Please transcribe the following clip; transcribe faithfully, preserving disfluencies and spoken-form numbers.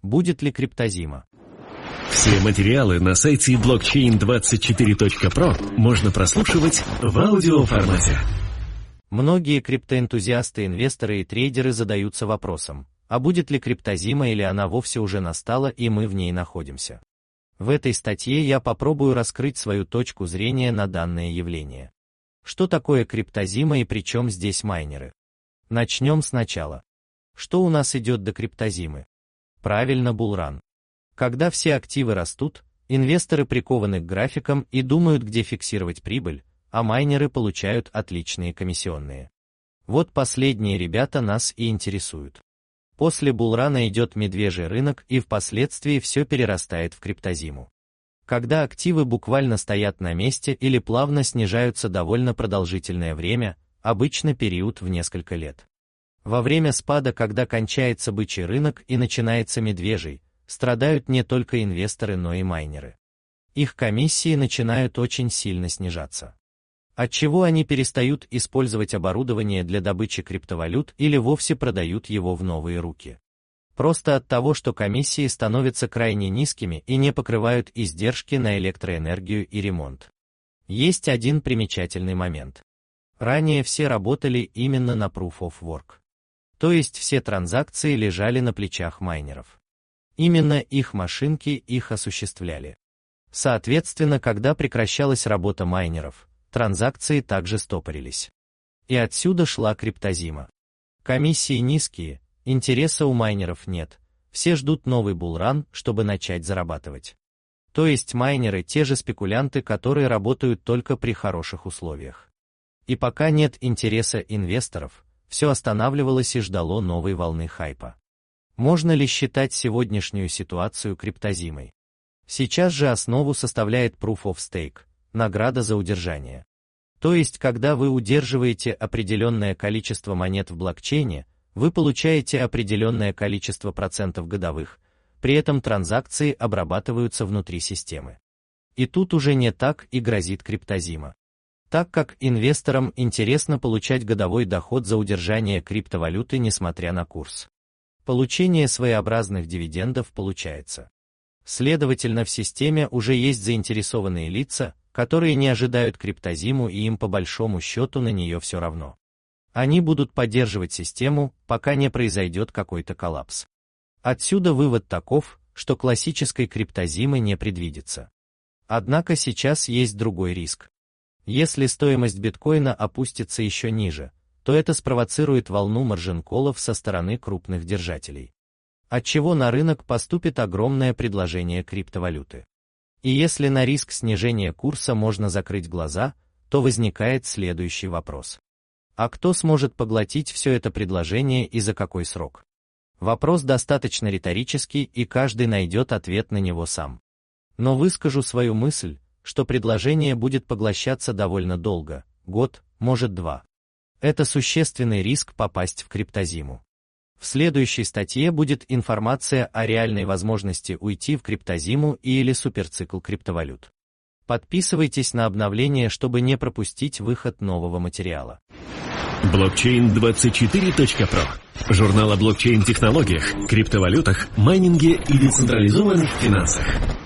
Будет ли криптозима? Все материалы на сайте блокчейн двадцать четыре точка про можно прослушивать в аудиоформате. Многие криптоэнтузиасты, инвесторы и трейдеры задаются вопросом, а будет ли криптозима или она вовсе уже настала и мы в ней находимся. В этой статье я попробую раскрыть свою точку зрения на данное явление. Что такое криптозима и при чем здесь майнеры? Начнем сначала. Что у нас идет до криптозимы? Правильно, булран. Когда все активы растут, инвесторы прикованы к графикам и думают, где фиксировать прибыль, а майнеры получают отличные комиссионные. Вот последние ребята нас и интересуют. После булрана идет медвежий рынок и впоследствии все перерастает в криптозиму. Когда активы буквально стоят на месте или плавно снижаются довольно продолжительное время, обычно период в несколько лет. Во время спада, когда кончается бычий рынок и начинается медвежий, страдают не только инвесторы, но и майнеры. Их комиссии начинают очень сильно снижаться. Отчего они перестают использовать оборудование для добычи криптовалют или вовсе продают его в новые руки? Просто от того, что комиссии становятся крайне низкими и не покрывают издержки на электроэнергию и ремонт. Есть один примечательный момент. Ранее все работали именно на Proof of Work. То есть все транзакции лежали на плечах майнеров. Именно их машинки их осуществляли. Соответственно, когда прекращалась работа майнеров, транзакции также стопорились. И отсюда шла криптозима. Комиссии низкие, интереса у майнеров нет, все ждут новый булран, чтобы начать зарабатывать. То есть майнеры те же спекулянты, которые работают только при хороших условиях. И пока нет интереса инвесторов, все останавливалось и ждало новой волны хайпа. Можно ли считать сегодняшнюю ситуацию криптозимой? Сейчас же основу составляет Proof of Stake, награда за удержание. То есть, когда вы удерживаете определенное количество монет в блокчейне, вы получаете определенное количество процентов годовых, при этом транзакции обрабатываются внутри системы. И тут уже не так и грозит криптозима. Так как инвесторам интересно получать годовой доход за удержание криптовалюты несмотря на курс. Получение своеобразных дивидендов получается. Следовательно, в системе уже есть заинтересованные лица, которые не ожидают криптозиму и им по большому счету на нее все равно. Они будут поддерживать систему, пока не произойдет какой-то коллапс. Отсюда вывод таков, что классической криптозимы не предвидится. Однако сейчас есть другой риск. Если стоимость биткоина опустится еще ниже, то это спровоцирует волну маржин-коллов со стороны крупных держателей. Отчего на рынок поступит огромное предложение криптовалюты. И если на риск снижения курса можно закрыть глаза, то возникает следующий вопрос. А кто сможет поглотить все это предложение и за какой срок? Вопрос достаточно риторический, и каждый найдет ответ на него сам. Но выскажу свою мысль, что предложение будет поглощаться довольно долго, год, может два. Это существенный риск попасть в криптозиму. В следующей статье будет информация о реальной возможности уйти в криптозиму или суперцикл криптовалют. Подписывайтесь на обновления, чтобы не пропустить выход нового материала. блокчейн двадцать четыре точка про. Журнал о блокчейн-технологиях, криптовалютах, майнинге и децентрализованных финансах.